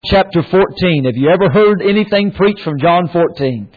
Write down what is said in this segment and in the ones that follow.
Chapter 14. Have you ever heard anything preached from John 14?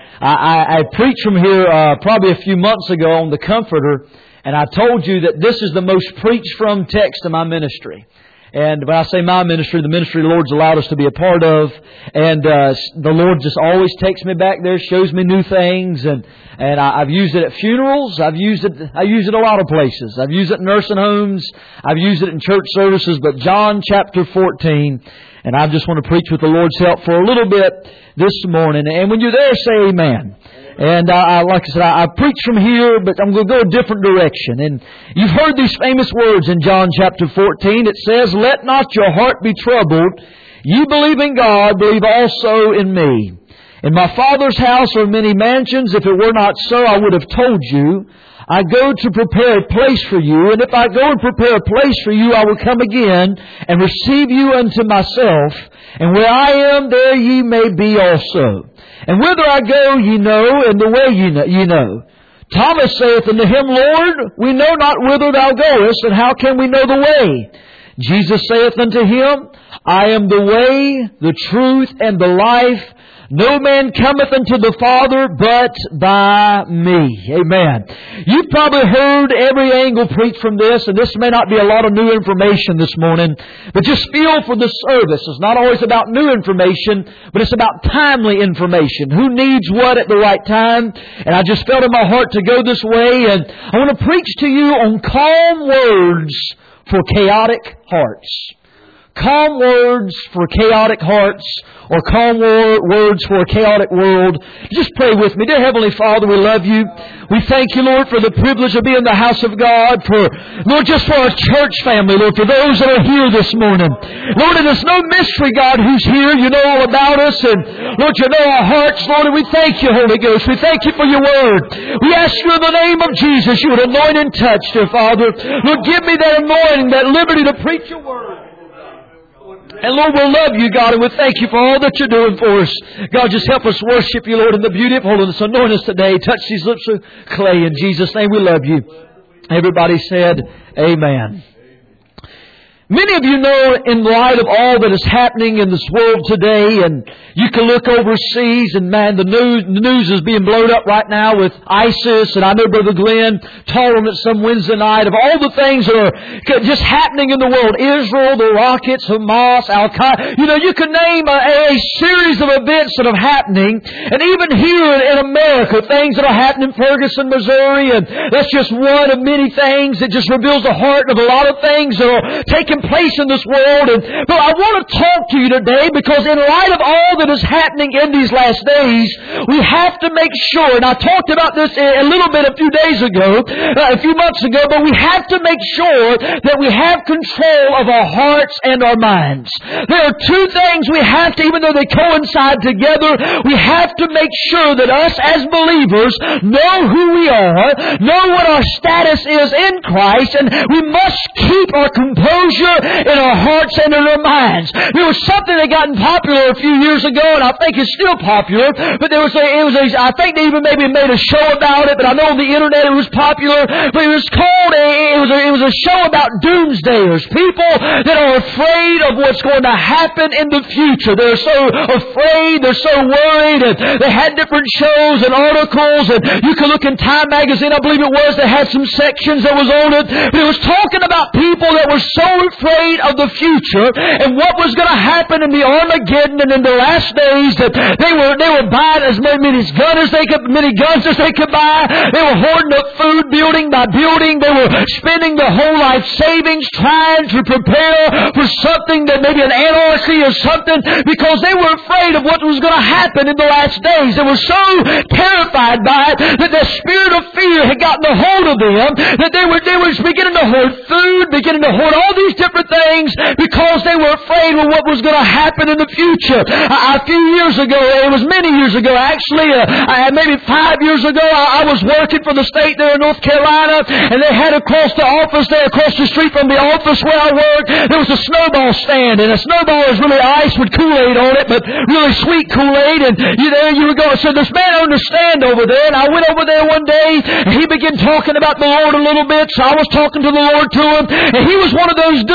I preached from here probably a few months ago on the Comforter, and I told you that this is the most preached from text in my ministry. And when I say my ministry, the ministry the Lord's allowed us to be a part of. And the Lord just always takes me back there, shows me new things. And I've used it at funerals. I use it a lot of places. I've used it in nursing homes. I've used it in church services. But John chapter 14. And I just want to preach with the Lord's help for a little bit this morning. And when you're there, say amen. And like I said, I preach from here, but I'm going to go a different direction. And you've heard these famous words in John chapter 14. It says, "Let not your heart be troubled. You believe in God, believe also in me. In my Father's house are many mansions. If it were not so, I would have told you. I go to prepare a place for you. And if I go and prepare a place for you, I will come again and receive you unto myself. And where I am, there ye may be also. And whither I go, ye know, and the way ye know. Thomas saith unto him, Lord, we know not whither thou goest, and how can we know the way? Jesus saith unto him, I am the way, the truth, and the life. No man cometh unto the Father but by me." Amen. You've probably heard every angle preached from this, and this may not be a lot of new information this morning, but just feel for the service. It's not always about new information, but it's about timely information. Who needs what at the right time? And I just felt in my heart to go this way, and I want to preach to you on calm words for chaotic hearts. Calm words for chaotic hearts, or calm words for a chaotic world. Just pray with me. Dear Heavenly Father, we love you. We thank you, Lord, for the privilege of being in the house of God, Lord, just for our church family, Lord, for those that are here this morning. Lord, it is no mystery, God, who's here. You know all about us, and Lord, you know our hearts, Lord, and we thank you, Holy Ghost. We thank you for your word. We ask you in the name of Jesus, you would anoint and touch, dear Father. Lord, give me that anointing, that liberty to preach your word. And Lord, we'll love you, God, and we'll thank you for all that you're doing for us. God, just help us worship you, Lord, in the beauty of holiness. Anoint us today. Touch these lips of clay. In Jesus' name, we love you. Everybody said, amen. Many of you know, in light of all that is happening in this world today, and you can look overseas, and man, the news is being blown up right now with ISIS, and I know Brother Glenn told them at some Wednesday night of all the things that are just happening in the world. Israel, the rockets, Hamas, Al-Qaeda. You know, you can name a series of events that are happening, and even here in America, things that are happening in Ferguson, Missouri, and that's just one of many things that just reveals the heart of a lot of things that are taking place in this world. But I want to talk to you today because in light of all that is happening in these last days, we have to make sure, and I talked about this a little bit a few days ago, a few months ago, but we have to make sure that we have control of our hearts and our minds. There are two things we have to, even though they coincide together, we have to make sure that us as believers know who we are, know what our status is in Christ, and we must keep our composure in our hearts and in our minds. There was something that got popular a few years ago, and I think it's still popular, but I think they even maybe made a show about it, but I know on the internet it was popular, but it was called, it was a show about doomsdayers. People that are afraid of what's going to happen in the future. They're so afraid, they're so worried, and they had different shows and articles, and you can look in Time Magazine, I believe it was, that had some sections that was on it, but it was talking about people that were so afraid of the future and what was going to happen in the Armageddon and in the last days, that they were buying as many guns as they could buy. They were hoarding up food building by building. They were spending their whole life savings trying to prepare for something that maybe an anarchy or something, because they were afraid of what was going to happen in the last days. They were so terrified by it that the spirit of fear had gotten a hold of them, that they were beginning to hoard food, beginning to hoard all these different things because they were afraid of what was going to happen in the future. A few years ago, it was many years ago actually, maybe 5 years ago, I was working for the state there in North Carolina, and they had across the street from the office where I worked, there was a snowball stand, and a snowball is really ice with Kool-Aid on it, but really sweet Kool-Aid, and you were going. So this man owned a stand over there, and I went over there one day, and he began talking about the Lord a little bit, so I was talking to the Lord to him, and he was one of those dudes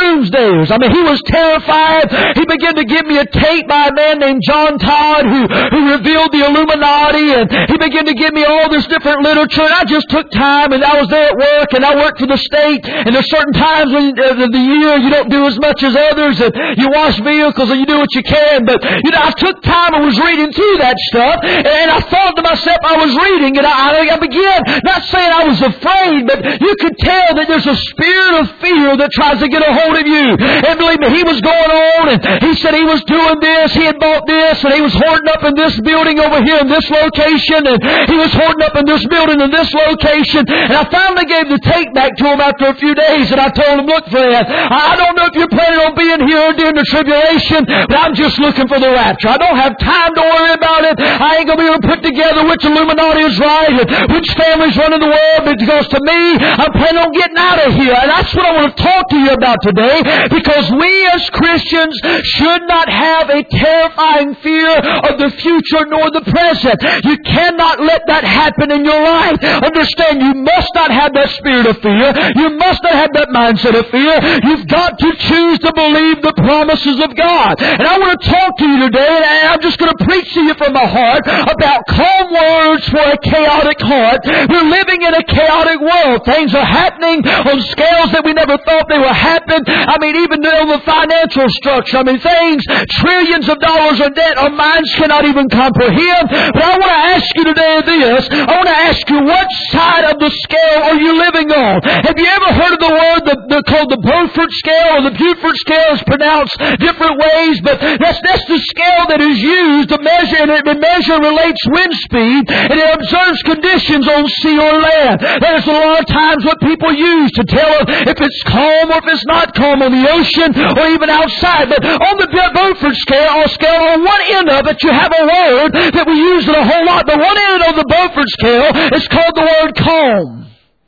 doomsdayers. I mean, he was terrified. He began to give me a tape by a man named John Todd who revealed the Illuminati, and he began to give me all this different literature, and I just took time, and I was there at work, and I worked for the state, and there's certain times of the year you don't do as much as others, and you wash vehicles and you do what you can, but I took time and was reading through that stuff, and I thought to myself, I was reading, and I began, not saying I was afraid, but you could tell that there's a spirit of fear that tries to get a hold of you. And believe me, he was going on, and he said he was doing this, he had bought this, and he was hoarding up in this building over here in this location, and he was hoarding up in this building in this location. And I finally gave the tape back to him after a few days, and I told him, look, Fred, I don't know if you're planning on being here during the tribulation, but I'm just looking for the rapture. I don't have time to worry about it. I ain't going to be able to put together which Illuminati is right and which family's running the world, because to me, I'm planning on getting out of here. And that's what I want to talk to you about today, because we as Christians should not have a terrifying fear of the future nor the present. You cannot let that happen in your life. Understand, you must not have that spirit of fear. You must not have that mindset of fear. You've got to choose to believe the promises of God. And I want to talk to you today, and I'm just going to preach to you from my heart about calm words for a chaotic heart. We're living in a chaotic world. Things are happening on scales that we never thought they would happen. I mean, even on the financial structure. I mean, things, trillions of dollars in debt our minds cannot even comprehend. But I want to ask you today this. I want to ask you, what side of the scale are you living on? Have you ever heard of the word called the Beaufort scale, or the Beaufort scale is pronounced different ways, but that's the scale that is used to measure, and it relates wind speed, and it observes conditions on sea or land. That is a lot of times what people use to tell if it's calm or if it's not calm on the ocean or even outside. But on the Beaufort scale, on one end of it, you have a word that we use it a whole lot. The one end of the Beaufort scale is called the word calm.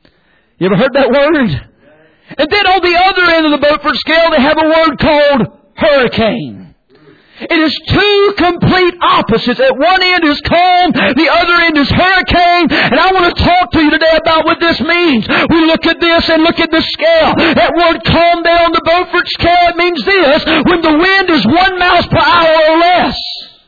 You ever heard that word? And then on the other end of the Beaufort scale, they have a word called hurricane. It is two complete opposites. At one end is calm, the other end is hurricane. And I want to talk to you today about what this means. We look at this and look at the scale. That word calm there on the Beaufort scale, it means this: when the wind is 1 mile per hour or less.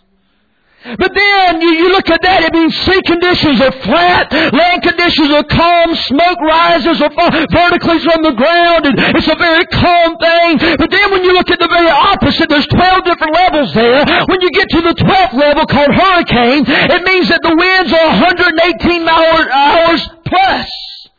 But then you look at that, it means sea conditions are flat, land conditions are calm, smoke rises or vertically from the ground, and it's a very calm thing. But then when you look at the very opposite, there's 12 different levels there. When you get to the 12th level called hurricane, it means that the winds are 118 hours plus.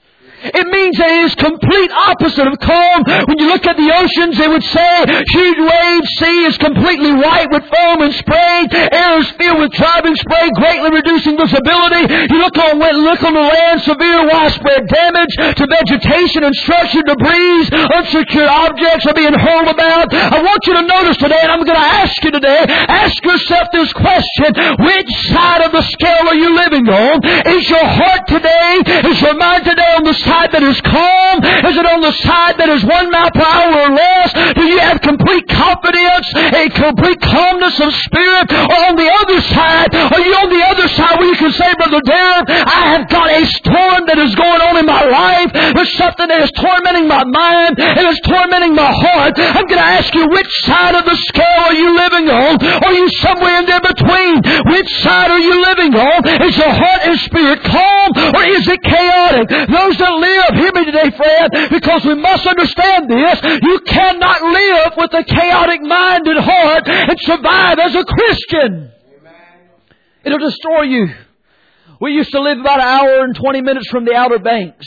It means that it is complete opposite of calm. When you look at the oceans, they would say huge waves, sea is completely white with foam and spray. Air is filled with driving spray, greatly reducing visibility. You look on the land, severe widespread damage to vegetation and structure, debris, unsecured objects are being hurled about. I want you to notice today, and I'm going to ask you today, ask yourself this question: which side of the scale are you living on? Is your heart today, is your mind today on the side that is calm? Is it on the side that is 1 mile per hour or less? Do you have complete confidence, a complete calmness of spirit? Or on the other side, are you on the other side where you can say, Brother Darren, I have got a storm that is going on in my life. There's something that is tormenting my mind and is tormenting my heart. I'm going to ask you, which side of the scale are you living on? Are you somewhere in there between? Which side are you living on? Is your heart and spirit calm, or is it chaotic? Those that live, hear me today, Fred, because we must understand this. You cannot live with a chaotic mind and heart and survive as a Christian. Amen. It'll destroy you. We used to live about an hour and 20 minutes from the Outer Banks.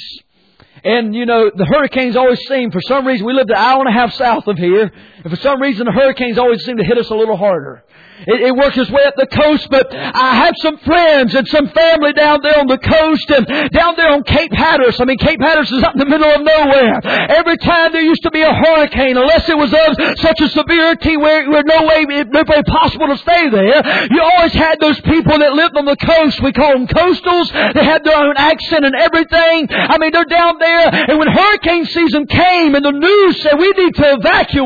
And, the hurricanes always seem, for some reason, we lived an hour and a half south of here, and for some reason the hurricanes always seem to hit us a little harder. It works its way up the coast, but I have some friends and some family down there on the coast and down there on Cape Hatteras. I mean, Cape Hatteras is up in the middle of nowhere. Every time there used to be a hurricane, unless it was of such a severity where no way possible to stay there, you always had those people that lived on the coast. We call them coastals. They had their own accent and everything. I mean, they're down there, and when hurricane season came and the news said we need to evacuate,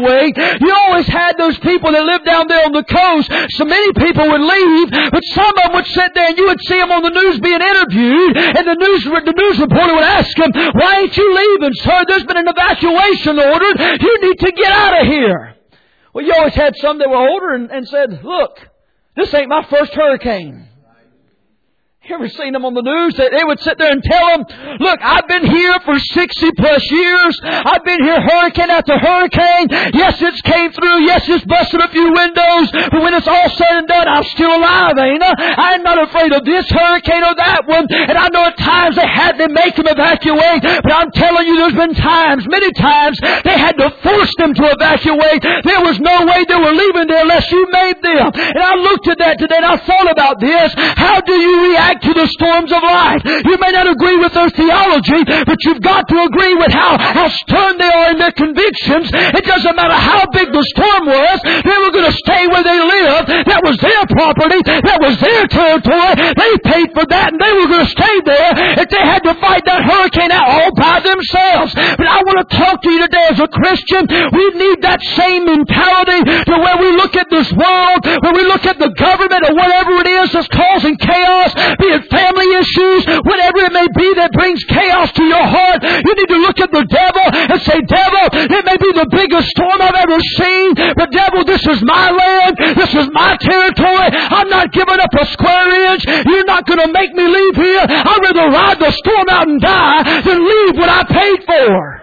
You always had those people that lived down there on the coast. So many people would leave, but some of them would sit there and you would see them on the news being interviewed, and the news reporter would ask them, "Why ain't you leaving, sir? There's been an evacuation ordered. You need to get out of here." Well, you always had some that were older and said, "Look, this ain't my first hurricane." You ever seen them on the news? They would sit there and tell them, "Look, I've been here for 60 plus years. I've been here hurricane after hurricane. Yes, it's came through. Yes, it's busted a few windows. But when it's all said and done, I'm still alive, ain't I? I'm not afraid of this hurricane or that one. And I know at times they had to make them evacuate. But I'm telling you, there's been times, many times, they had to force them to evacuate. There was no way they were leaving there unless you made them." And I looked at that today and I thought about this. How do you react to the storms of life? You may not agree with their theology, but you've got to agree with how stern they are in their convictions. It doesn't matter how big the storm was, they were going to stay where they lived. That was their property. That was their territory. They paid for that and they were going to stay there if they had to fight that hurricane out all by themselves. But I want to talk to you today as a Christian. We need that same mentality to where we look at this world, where we look at the government or whatever it is that's causing chaos, be it family issues, whatever it may be that brings chaos to your heart. You need to look at the devil and say, "Devil, it may be the biggest storm I've ever seen, but devil, this is my land. This is my territory. I'm not giving up a square inch. You're not going to make me leave here. I'd rather ride the storm out and die than leave what I paid for."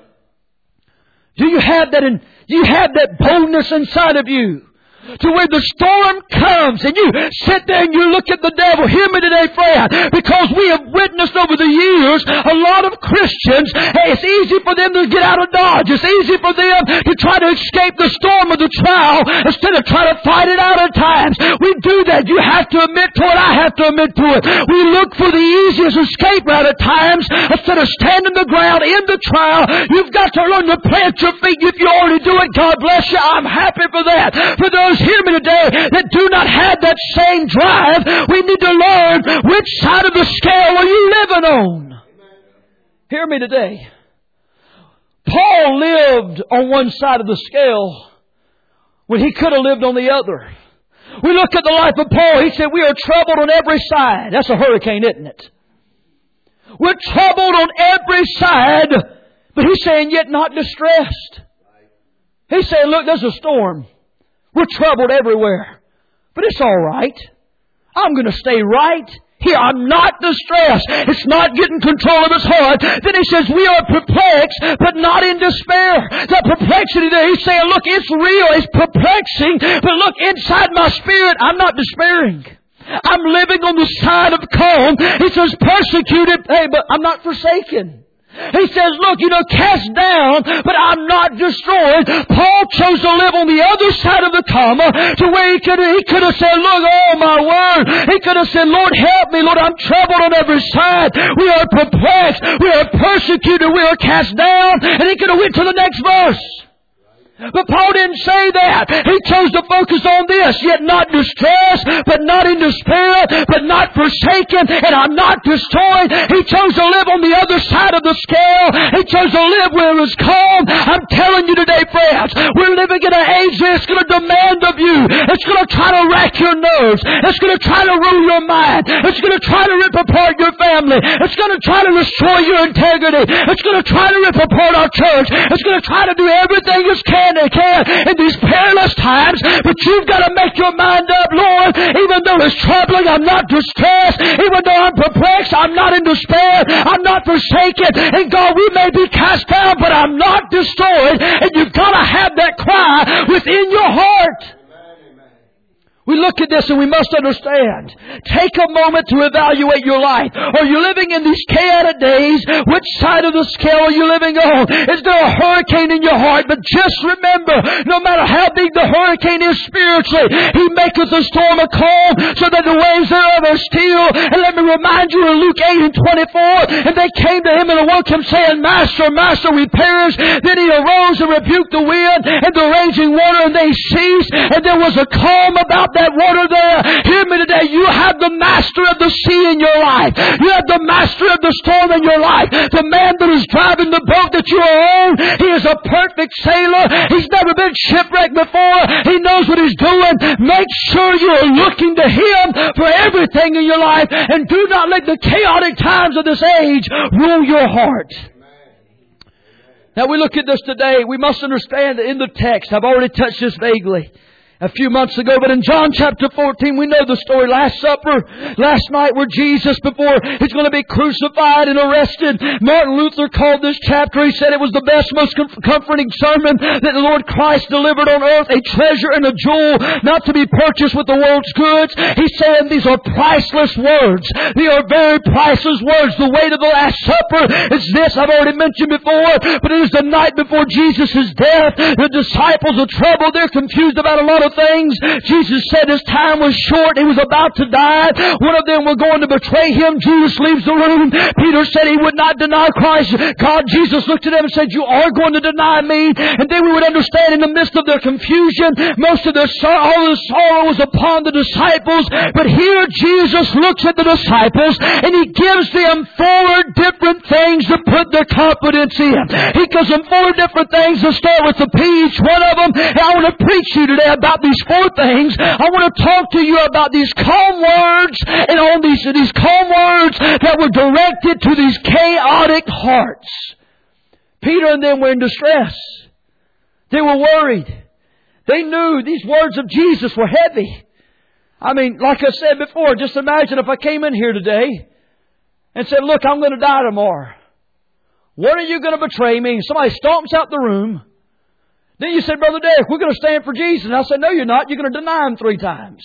Do you have that? You have that boldness inside of you? To where the storm comes and you sit there and you look at the devil. Hear me today, friend, because we have witnessed over the years a lot of Christians, it's easy for them to get out of Dodge. It's easy for them to try to escape the storm of the trial instead of trying to fight it out at times. We do that. You have to admit to it. I have to admit to it. We look for the easiest escape route at times instead of standing the ground in the trial. You've got to learn to plant your feet. If you already do it, God bless you. I'm happy for that. For those, hear me today, that do not have that same drive, we need to learn which side of the scale are you living on. Hear me today. Paul lived on one side of the scale when he could have lived on the other. We look at the life of Paul. He said, "We are troubled on every side." That's a hurricane, isn't it? We're troubled on every side, but he's saying, yet not distressed. He's saying, look, there's a storm. We're troubled everywhere. But it's all right. I'm going to stay right here. I'm not distressed. It's not getting control of his heart. Then he says, we are perplexed, but not in despair. The perplexity there, he's saying, look, it's real. It's perplexing. But look, inside my spirit, I'm not despairing. I'm living on the side of calm. He says, persecuted, hey, but I'm not forsaken. He says, look, cast down, but I'm not destroyed. Paul chose to live on the other side of the comma to where he could have said, look, oh my word. He could have said, Lord, help me. Lord, I'm troubled on every side. We are perplexed. We are persecuted. We are cast down. And he could have went to the next verse. But Paul didn't say that. He chose to focus on this. Yet not distressed, but not in despair, but not forsaken, and I'm not destroyed. He chose to live on the other side of the scale. He chose to live where it was calm. I'm telling you today, friends, we're living in an age that's going to demand of you. It's going to try to rack your nerves. It's going to try to rule your mind. It's going to try to rip apart your family. It's going to try to destroy your integrity. It's going to try to rip apart our church. It's going to try to do everything it can in these perilous times, but you've got to make your mind up, Lord, even though it's troubling, I'm not distressed. Even though I'm perplexed, I'm not in despair. I'm not forsaken. And God, we may be cast down, but I'm not destroyed. And you've got to have that cry within your heart. We look at this and we must understand. Take a moment to evaluate your life. Are you living in these chaotic days? Which side of the scale are you living on? Is there a hurricane in your heart? But just remember, no matter how big the hurricane is spiritually, He maketh the storm a calm so that the waves thereof are still. And let me remind you in Luke 8 and 24, and they came to Him and awoke Him saying, Master, Master, we perish. Then He arose and rebuked the wind and the raging water, and they ceased. And there was a calm about that water there. Hear me today. You have the master of the sea in your life. You have the master of the storm in your life. The man that is driving the boat that you are on, he is a perfect sailor. He's never been shipwrecked before. He knows what he's doing. Make sure you are looking to Him for everything in your life, and do not let the chaotic times of this age rule your heart. Now we look at this today. We must understand that in the text, I've already touched this vaguely a few months ago, but in John chapter 14, we know the story. Last Supper, last night, where Jesus, before He's going to be crucified and arrested, Martin Luther called this chapter, he said it was the best, most comforting sermon that the Lord Christ delivered on earth, a treasure and a jewel, not to be purchased with the world's goods. He said these are priceless words. They are very priceless words. The way to the Last Supper is this, I've already mentioned before, but it is the night before Jesus' death. The disciples are troubled. They're confused about a lot of things. Jesus said His time was short. He was about to die. One of them were going to betray Him. Judas leaves the room. Peter said he would not deny Christ. Jesus looked at them and said, you are going to deny me. And then we would understand, in the midst of their confusion, most of all the sorrow was upon the disciples. But here Jesus looks at the disciples and He gives them 4 different things to put their confidence in. He gives them 4 different things to start with the peach. One of them, and I want to preach to you today about these 4 things. I want to talk to you about these calm words, and on these calm words that were directed to these chaotic hearts. Peter and them were in distress. They were worried. They knew these words of Jesus were heavy. I mean, like I said before, just imagine if I came in here today and said, look, I'm going to die tomorrow. When are you going to betray me? Somebody stomps out the room. Then you said, Brother Derek, we're going to stand for Jesus. And I said, no, you're not. You're going to deny Him 3 times.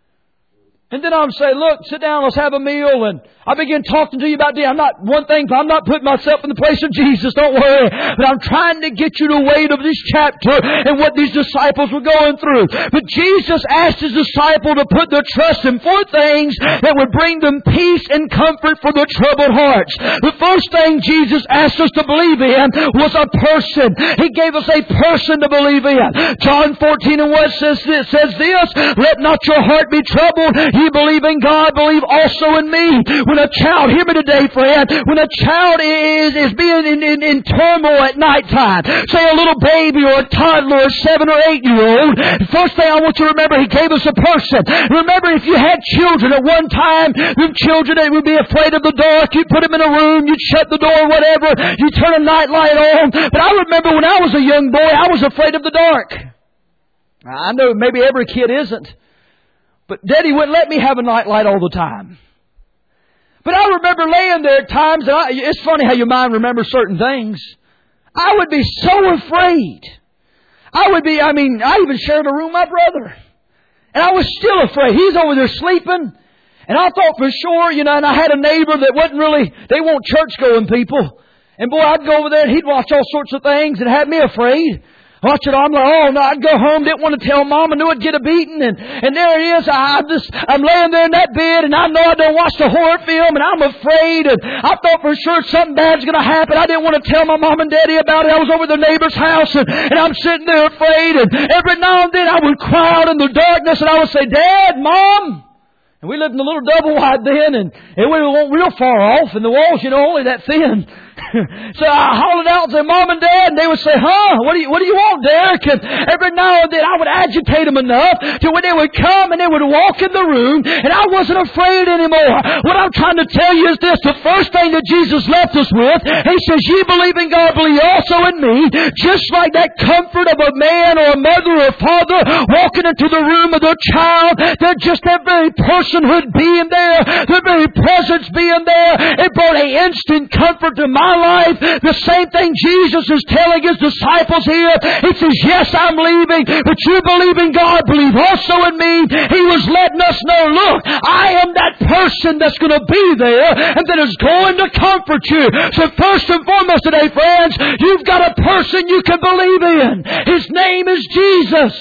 And then I would say, look, sit down, let's have a meal. And I begin talking to you about I'm not putting myself in the place of Jesus, don't worry. But I'm trying to get you the weight of this chapter and what these disciples were going through. But Jesus asked His disciple to put their trust in 4 things that would bring them peace and comfort for their troubled hearts. The first thing Jesus asked us to believe in was a person. He gave us a person to believe in. John 14 and 1 says this, let not your heart be troubled. You believe in God, believe also in me. When a child, hear me today, friend, when a child is being in turmoil at nighttime, say a little baby or a toddler, a 7 or 8 year old, the first thing I want you to remember, He gave us a person. Remember, if you had children at one time, them children, they would be afraid of the dark. You put them in a room, you'd shut the door, whatever, you turn a night light on. But I remember when I was a young boy, I was afraid of the dark. I know maybe every kid isn't. But Daddy wouldn't let me have a night light all the time. But I remember laying there at times, and it's funny how your mind remembers certain things. I would be so afraid. I even shared a room with my brother. And I was still afraid. He's over there sleeping. And I thought for sure, and I had a neighbor that they weren't church-going people. And boy, I'd go over there and he'd watch all sorts of things and had me afraid. Watch it. I'm like, oh no, I'd go home, didn't want to tell Mom, I knew I'd get a beating, and there it is. I'm laying there in that bed, and I know I done watched a horror film, and I'm afraid, and I thought for sure something bad's going to happen. I didn't want to tell my Mom and Daddy about it. I was over the neighbor's house, and I'm sitting there afraid, and every now and then I would cry out in the darkness, and I would say, Dad, Mom. And we lived in a little double wide then, and we weren't real far off, and the walls, only that thin. So I hollered out and said, Mom and Dad, and they would say, huh, what do you want, Derek? And every now and then I would agitate them enough to when they would come and they would walk in the room, and I wasn't afraid anymore. What I'm trying to tell you is this: the first thing that Jesus left us with, He says, ye believe in God, believe also in me. Just like that comfort of a man or a mother or a father walking into the room of their child, that just that very personhood being there, the very presence being there, it brought an instant comfort to my life. The same thing Jesus is telling His disciples here. He says, yes, I'm leaving, but you believe in God, believe also in me. He was letting us know, look, I am that person that's going to be there and that is going to comfort you. So first and foremost today, friends, you've got a person you can believe in. His name is Jesus.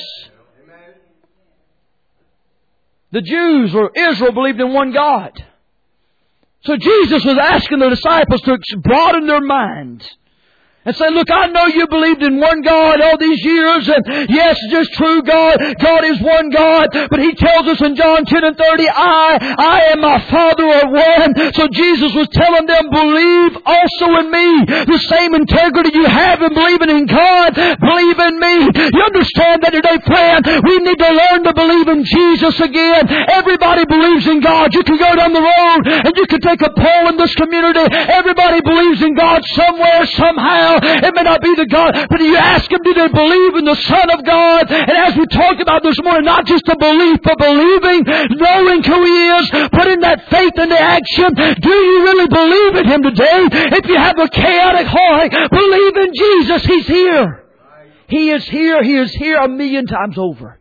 The Jews or Israel believed in one God. So Jesus was asking the disciples to broaden their minds. And say, look, I know you believed in one God all these years, and yes, it's just true, God is one God, but He tells us in John 10 and 30, I and my Father are one. So Jesus was telling them, believe also in me. The same integrity you have in believing in God, believe in me. You understand that today, friend? We need to learn to believe in Jesus again. Everybody believes in God. You can go down the road and you can take a poll in this community. Everybody believes in God somewhere, somehow. It may not be the God, but you ask them, do they believe in the Son of God? And as we talked about this morning, not just a belief, but believing, knowing who He is, putting that faith into action. Do you really believe in Him today? If you have a chaotic heart, believe in Jesus. He's here. He is here. He is here 1,000,000 times over.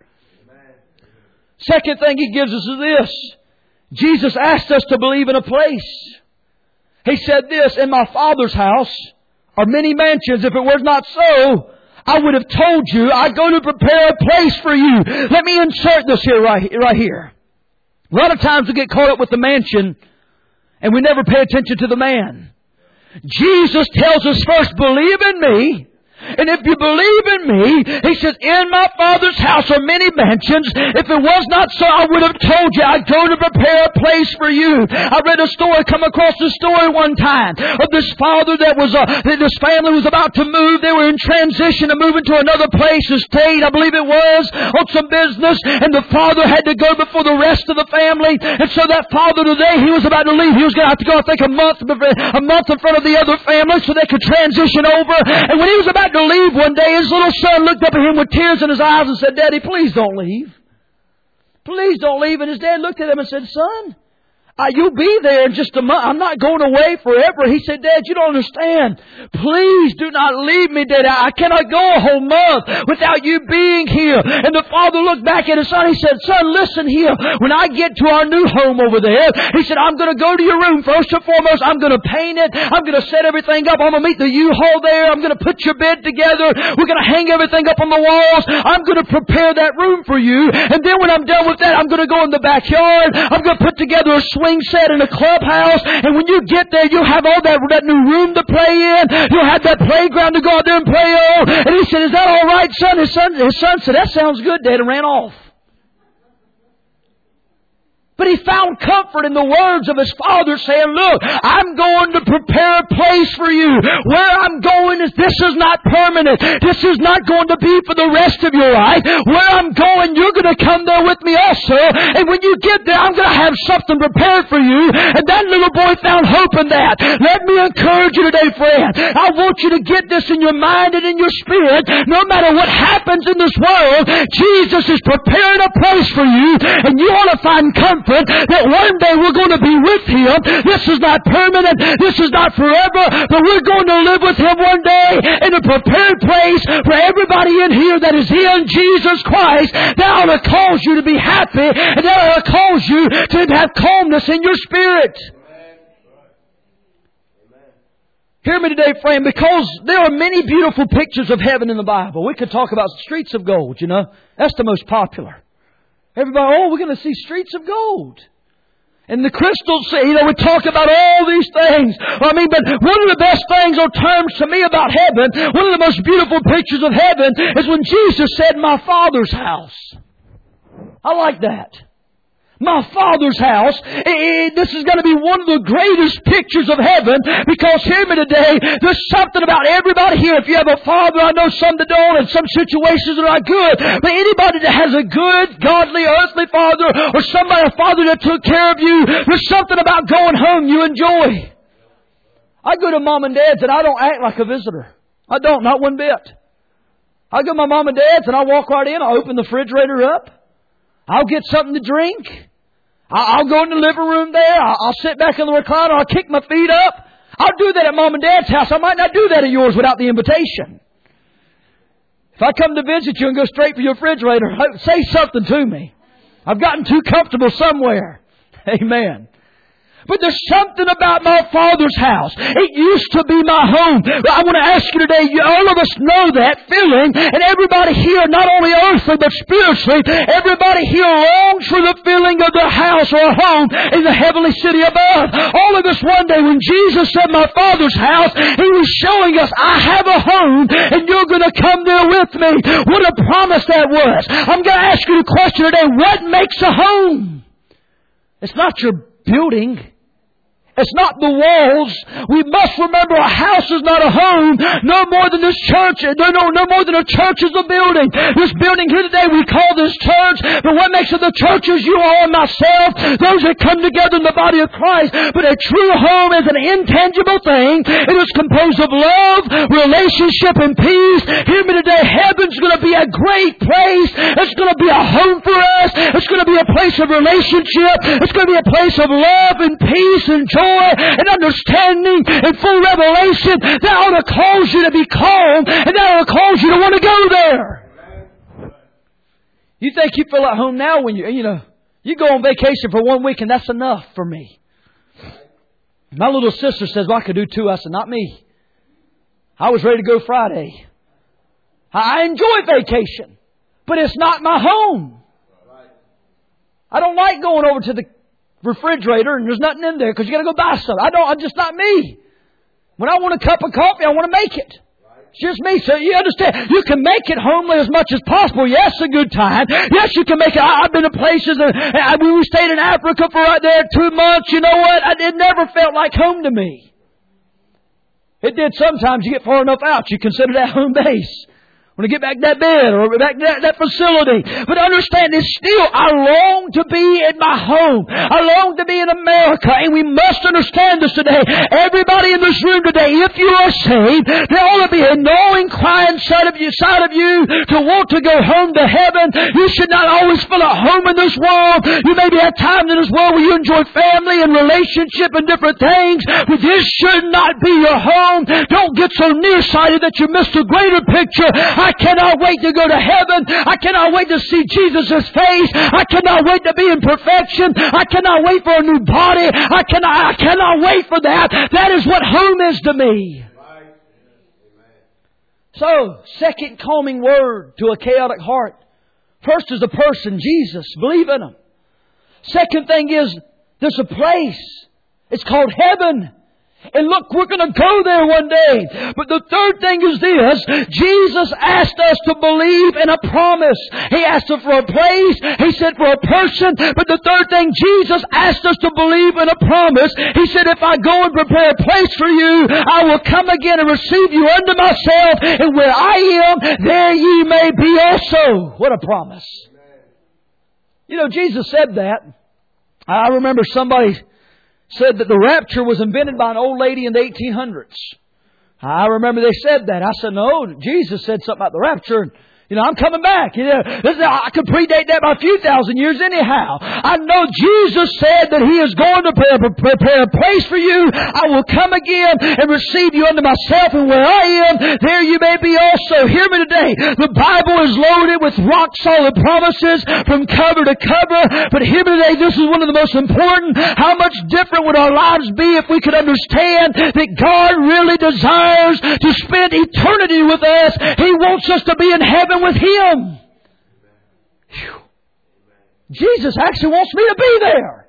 Second thing He gives us is this. Jesus asked us to believe in a place. He said this, in my Father's house are many mansions. If it was not so, I would have told you, I go to prepare a place for you. Let me insert this here, right here. A lot of times we get caught up with the mansion and we never pay attention to the man. Jesus tells us first, believe in me. And if you believe in me, He says, in my Father's house are many mansions. If it was not so, I would have told you, I go to prepare a place for you. I read a story, come across a story one time of this father that was, this family was about to move. They were in transition to move into another place, a state, I believe it was, on some business. And the father had to go before the rest of the family. And so that father today, he was about to leave. He was going to have to go, I think, a month in front of the other family so they could transition over. And when he was about to leave one day, his little son looked up at him with tears in his eyes and said, Daddy, please don't leave. Please don't leave. And his dad looked at him and said, Son, you'll be there in just a month. I'm not going away forever. He said, Dad, you don't understand. Please do not leave me, Dad. I cannot go a whole month without you being here. And the father looked back at his son. He said, Son, listen here. When I get to our new home over there, he said, I'm going to go to your room first and foremost. I'm going to paint it. I'm going to set everything up. I'm going to meet the U-Haul there. I'm going to put your bed together. We're going to hang everything up on the walls. I'm going to prepare that room for you. And then when I'm done with that, I'm going to go in the backyard. I'm going to put together a swing set in a clubhouse, and when you get there, you'll have all that new room to play in. You'll have that playground to go out there and play on. And he said, is that all right, son? His son said, that sounds good, Dad, and ran off. But he found comfort in the words of his father saying, look, I'm going to prepare a place for you. Where I'm going this is not permanent. This is not going to be for the rest of your life. Where I'm going, you're going to come there with me also. And when you get there, I'm going to have something prepared for you. And that little boy found hope in that. Let me encourage you today, friend. I want you to get this in your mind and in your spirit. No matter what happens in this world, Jesus is preparing a place for you. And you want to find comfort that one day we're going to be with Him. This is not permanent. This is not forever. But we're going to live with Him one day in a prepared place for everybody in here that is in Jesus Christ. That ought to cause you to be happy. And that ought to cause you to have calmness in your spirit. Hear me today, friend, because there are many beautiful pictures of heaven in the Bible. We could talk about streets of gold, you know. That's the most popular. Everybody, we're going to see streets of gold. And the crystals, we talk about all these things. But one of the best things or terms to me about heaven, one of the most beautiful pictures of heaven is when Jesus said, my Father's house. I like that. My Father's house. This is going to be one of the greatest pictures of heaven, because hear me today, there's something about everybody here. If you have a father, I know some that don't, and some situations are not good, but anybody that has a good, godly, earthly father, or a father that took care of you, there's something about going home you enjoy. I go to Mom and Dad's and I don't act like a visitor. I don't, not one bit. I go to my Mom and Dad's and I walk right in, I open the refrigerator up, I'll get something to drink. I'll go in the living room there. I'll sit back in the recliner. I'll kick my feet up. I'll do that at Mom and Dad's house. I might not do that at yours without the invitation. If I come to visit you and go straight for your refrigerator, say something to me. I've gotten too comfortable somewhere. Amen. But there's something about my Father's house. It used to be my home. I want to ask you today, all of us know that feeling, and everybody here, not only earthly but spiritually, everybody here longs for the feeling building of their house or a home in the heavenly city above. All of us one day when Jesus said, my Father's house, He was showing us, I have a home and you're going to come there with me. What a promise that was. I'm going to ask you a question today. What makes a home? It's not your building. It's not the walls. We must remember a house is not a home, no more than this church, no more than a church is a building. This building here today we call this church, but what makes it the church is you all and myself, those that come together in the body of Christ. But a true home is an intangible thing. It is composed of love, relationship, and peace. Hear me today, heaven's going to be a great place. It's going to be a home for us. It's going to be a place of relationship. It's going to be a place of love and peace and joy and understanding and full revelation. That ought to cause you to be calm, and that ought to cause you to want to go there. You think you feel at home now when you go on vacation for 1 week and that's enough for me. My little sister says, well, I could do 2. I said, not me. I was ready to go Friday. I enjoy vacation, but it's not my home. I don't like going over to the refrigerator and there's nothing in there because you got to go buy something. I'm just not me. When I want a cup of coffee, I want to make it. It's just me. So you understand, you can make it homely as much as possible. Yes, a good time. Yes, you can make it. I've been to places and we stayed in Africa for right there 2 months. You know what? It never felt like home to me. It did sometimes. You get far enough out, you consider that home base. When I get back to that bed or back to that facility. But understand this still, I long to be in my home. I long to be in America. And we must understand this today. Everybody in this room today, if you are saved, there ought to be a gnawing cry inside of you to want to go home to heaven. You should not always feel at home in this world. You maybe have times in this world where you enjoy family and relationship and different things. But this should not be your home. Don't get so nearsighted that you miss the greater picture. I cannot wait to go to heaven. I cannot wait to see Jesus' face. I cannot wait to be in perfection. I cannot wait for a new body. I cannot wait for that. That is what home is to me. So, second calming word to a chaotic heart. First is the person, Jesus. Believe in Him. Second thing is, there's a place. It's called heaven. And look, we're going to go there one day. But the third thing is this. Jesus asked us to believe in a promise. He asked us for a place. He said for a person. But the third thing, Jesus asked us to believe in a promise. He said, if I go and prepare a place for you, I will come again and receive you unto myself. And where I am, there ye may be also. What a promise. You know, Jesus said that. I remember somebody said that the rapture was invented by an old lady in the 1800s. I remember they said that. I said, no, Jesus said something about the rapture. I'm coming back. I could predate that by a few thousand years anyhow. I know Jesus said that He is going to prepare a place for you. I will come again and receive you unto myself, and where I am, there you may be also. Hear me today. The Bible is loaded with rock solid promises from cover to cover. But hear me today, this is one of the most important. How much different would our lives be if we could understand that God really desires to spend eternity with us. He wants us to be in heaven with Him. Whew. Jesus actually wants me to be there.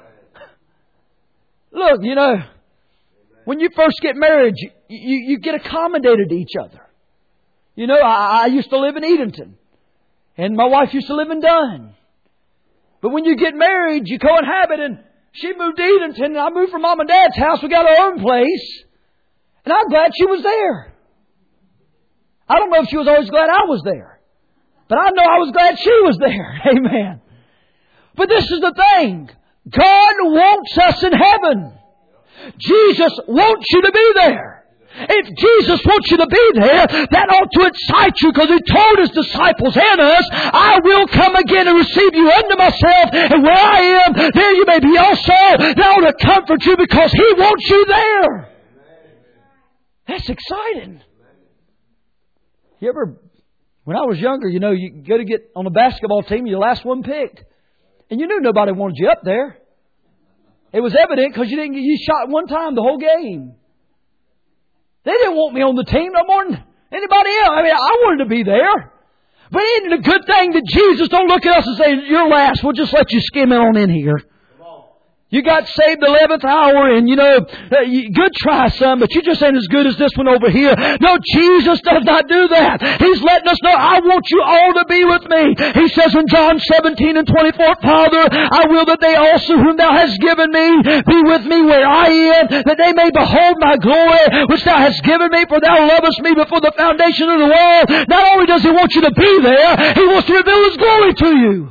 Look, when you first get married, you get accommodated to each other. I used to live in Edenton, and my wife used to live in Dunn. But when you get married, you cohabit, and she moved to Edenton, and I moved from Mom and Dad's house. We got our own place, and I'm glad she was there. I don't know if she was always glad I was there. But I know I was glad she was there. Amen. But this is the thing. God wants us in heaven. Jesus wants you to be there. If Jesus wants you to be there, that ought to excite you, because He told His disciples and us, I will come again and receive you unto myself, and where I am, there you may be also. That ought to comfort you, because He wants you there. That's exciting. You ever, when I was younger, you go to get on a basketball team, you're the last one picked. And you knew nobody wanted you up there. It was evident because you shot one time the whole game. They didn't want me on the team no more than anybody else. I wanted to be there. But isn't it a good thing that Jesus don't look at us and say, you're last, we'll just let you skim on in here. You got saved 11th hour and, good try, son, but you just ain't as good as this one over here. No, Jesus does not do that. He's letting us know, I want you all to be with me. He says in John 17 and 24, Father, I will that they also whom Thou hast given me be with me where I am, that they may behold my glory, which Thou hast given me, for Thou lovest me before the foundation of the world. Not only does He want you to be there, He wants to reveal His glory to you.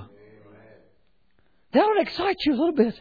That will excite you a little bit.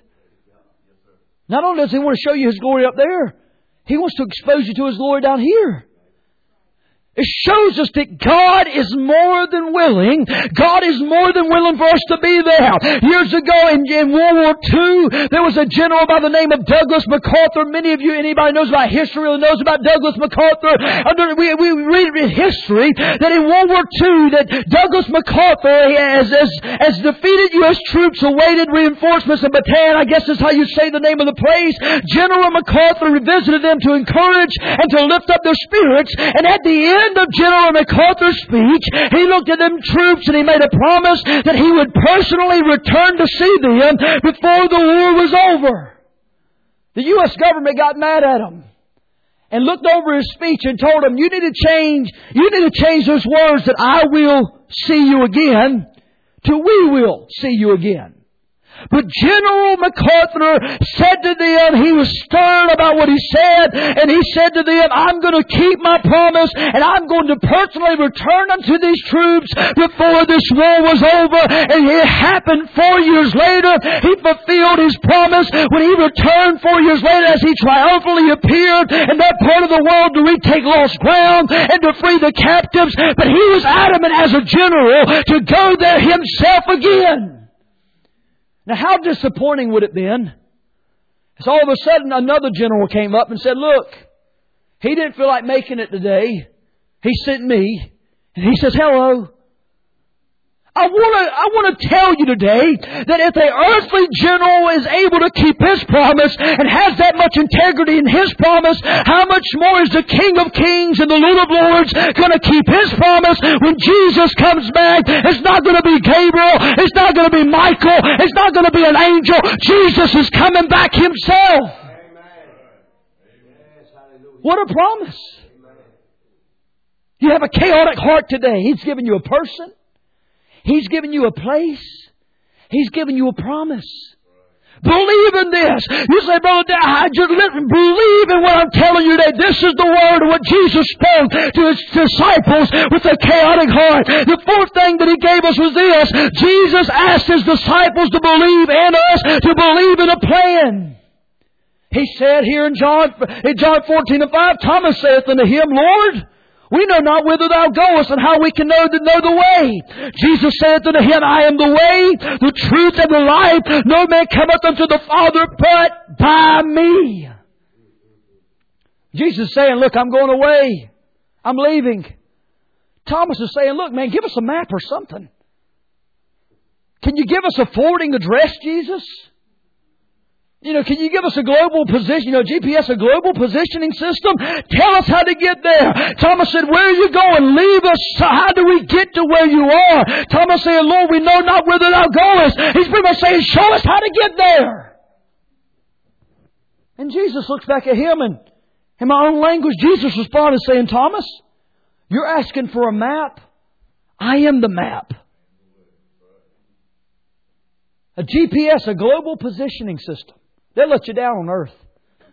Not only does He want to show you His glory up there, He wants to expose you to His glory down here. It shows us that God is more than willing. God is more than willing for us to be there. Years ago in World War II, there was a general by the name of Douglas MacArthur. Many of you, anybody knows about history or knows about Douglas MacArthur. We read in history that in World War II, that Douglas MacArthur, as defeated U.S. troops awaited reinforcements in Bataan, I guess is how you say the name of the place, General MacArthur revisited them to encourage and to lift up their spirits. And at the end of General MacArthur's speech, he looked at them troops and he made a promise that he would personally return to see them before the war was over. The U.S. government got mad at him and looked over his speech and told him, you need to change those words that I will see you again to we will see you again. But General MacArthur said to them, he was stern about what he said, and he said to them, I'm going to keep my promise, and I'm going to personally return unto these troops before this war was over. And it happened 4 years later. He fulfilled his promise when he returned 4 years later as he triumphantly appeared in that part of the world to retake lost ground and to free the captives. But he was adamant as a general to go there himself again. Now, how disappointing would it have been? As all of a sudden another general came up and said, look, he didn't feel like making it today. He sent me. And he says, hello. I want to tell you today that if the earthly general is able to keep his promise and has that much integrity in his promise, how much more is the King of Kings and the Lord of Lords going to keep His promise when Jesus comes back? It's not going to be Gabriel. It's not going to be Michael. It's not going to be an angel. Jesus is coming back Himself. What a promise. You have a chaotic heart today. He's given you a person. He's given you a place. He's given you a promise. Believe in this. You say, brother, believe in what I'm telling you today. This is the word of what Jesus spoke to His disciples with a chaotic heart. The fourth thing that He gave us was this. Jesus asked His disciples to believe in us, to believe in a plan. He said here in John 14:5, Thomas saith unto Him, Lord, we know not whither Thou goest, and how we can know the way. Jesus saith unto him, I am the way, the truth, and the life. No man cometh unto the Father but by me. Jesus is saying, look, I'm going away. I'm leaving. Thomas is saying, look, man, give us a map or something. Can you give us a forwarding address, Jesus? Can you give us a global position, GPS, a global positioning system? Tell us how to get there. Thomas said, where are you going? Leave us. How do we get to where you are? Thomas said, Lord, we know not whither Thou goest. He's pretty much saying, show us how to get there. And Jesus looks back at him, and in my own language, Jesus responded saying, Thomas, you're asking for a map. I am the map. A GPS, a global positioning system. They'll let you down on earth.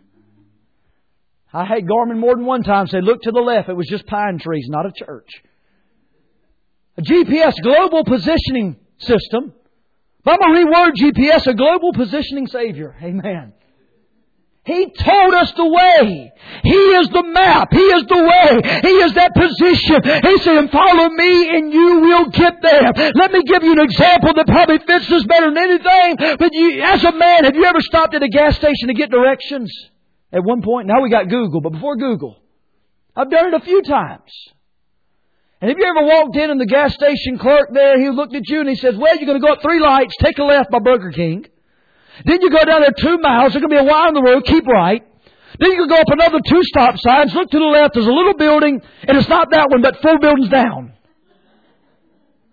I had Garmin more than one time say, look to the left. It was just pine trees, not a church. A GPS, global positioning system. But I'm going to reword GPS, a global positioning Savior. Amen. He told us the way. He is the map. He is the way. He is that position. He said, follow me and you will get there. Let me give you an example that probably fits this better than anything. But as a man, have you ever stopped at a gas station to get directions? At one point, now we got Google, but before Google, I've done it a few times. And have you ever walked in and the gas station clerk there, he looked at you and he says, well, you're going to go up 3 lights, take a left by Burger King. Then you go down there 2 miles. There's going to be a Y on the road. Keep right. Then you can go up another 2 stop signs. Look to the left. There's a little building. And it's not that one, but 4 buildings down.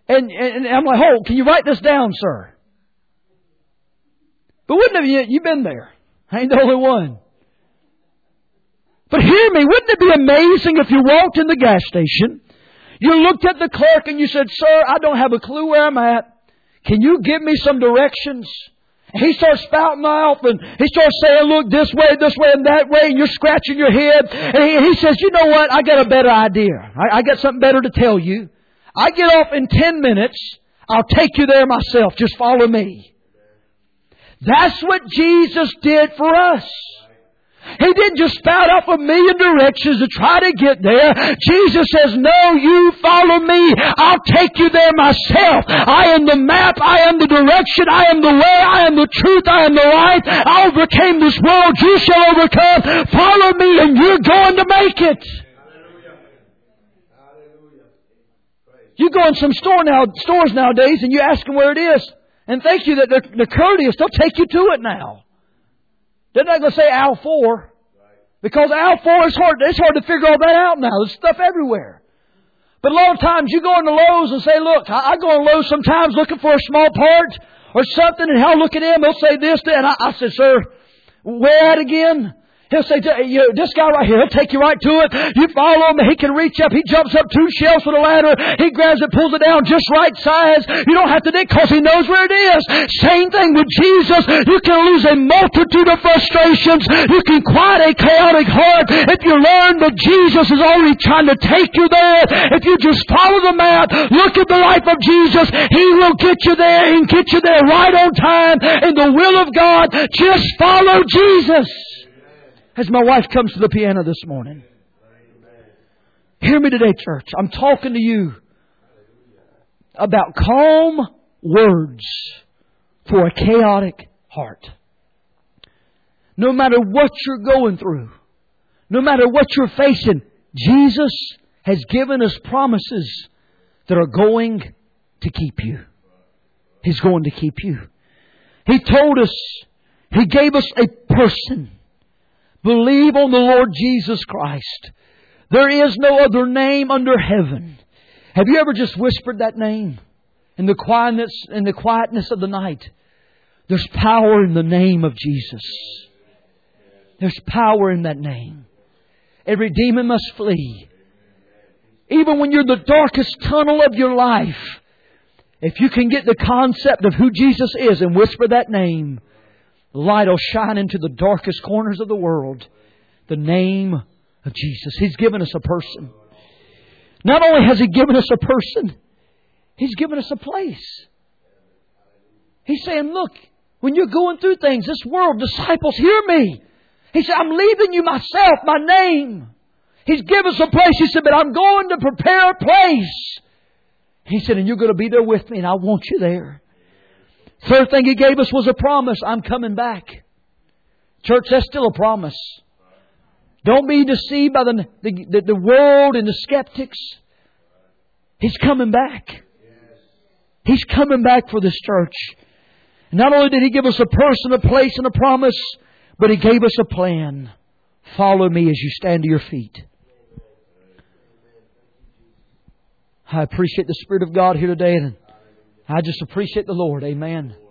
And I'm like, oh, can you write this down, sir? But wouldn't have you've been there. I ain't the only one. But hear me, wouldn't it be amazing if you walked in the gas station, you looked at the clerk and you said, sir, I don't have a clue where I'm at. Can you give me some directions? And he starts spouting off and he starts saying, look, this way, and that way, and you're scratching your head. And he says, you know what? I got a better idea. I got something better to tell you. I get off in 10 minutes. I'll take you there myself. Just follow me. That's what Jesus did for us. He didn't just spout off a million directions to try to get there. Jesus says, no, you follow me. I'll take you there myself. I am the map. I am the direction. I am the way. I am the truth. I am the life. I overcame this world. You shall overcome. Follow me and you're going to make it. You go in some stores nowadays and you ask them where it is. And thank you that they're courteous. They'll take you to it now. They're not going to say aisle 4. Because aisle 4 is hard. It's hard to figure all that out now. There's stuff everywhere. But a lot of times you go into Lowe's and say, look, I go in Lowe's sometimes looking for a small part or something. And I'll look at him. He'll say this. And I said, sir, where at again? He'll say, this guy right here, he'll take you right to it. You follow him, he can reach up. He jumps up 2 shelves with a ladder. He grabs it, pulls it down just right size. You don't have to dig because he knows where it is. Same thing with Jesus. You can lose a multitude of frustrations. You can quiet a chaotic heart if you learn that Jesus is already trying to take you there. If you just follow the map, look at the life of Jesus, He will get you there and get you there right on time in the will of God. Just follow Jesus. As my wife comes to the piano this morning. Hear me today, church. I'm talking to you about calm words for a chaotic heart. No matter what you're going through, no matter what you're facing, Jesus has given us promises that are going to keep you. He's going to keep you. He told us, He gave us a person. Believe on the Lord Jesus Christ. There is no other name under heaven. Have you ever just whispered that name in the quietness of the night? There's power in the name of Jesus. There's power in that name. Every demon must flee. Even when you're in the darkest tunnel of your life, if you can get the concept of who Jesus is and whisper that name, the light will shine into the darkest corners of the world. The name of Jesus. He's given us a person. Not only has He given us a person, He's given us a place. He's saying, look, when you're going through things, this world, disciples, hear me. He said, I'm leaving you myself, my name. He's given us a place. He said, but I'm going to prepare a place. He said, and you're going to be there with me, and I want you there. Third thing He gave us was a promise. I'm coming back. Church, that's still a promise. Don't be deceived by the world and the skeptics. He's coming back. He's coming back for this church. And not only did He give us a person, a place, and a promise, but He gave us a plan. Follow me as you stand to your feet. I appreciate the Spirit of God here today, and I just appreciate the Lord. Amen.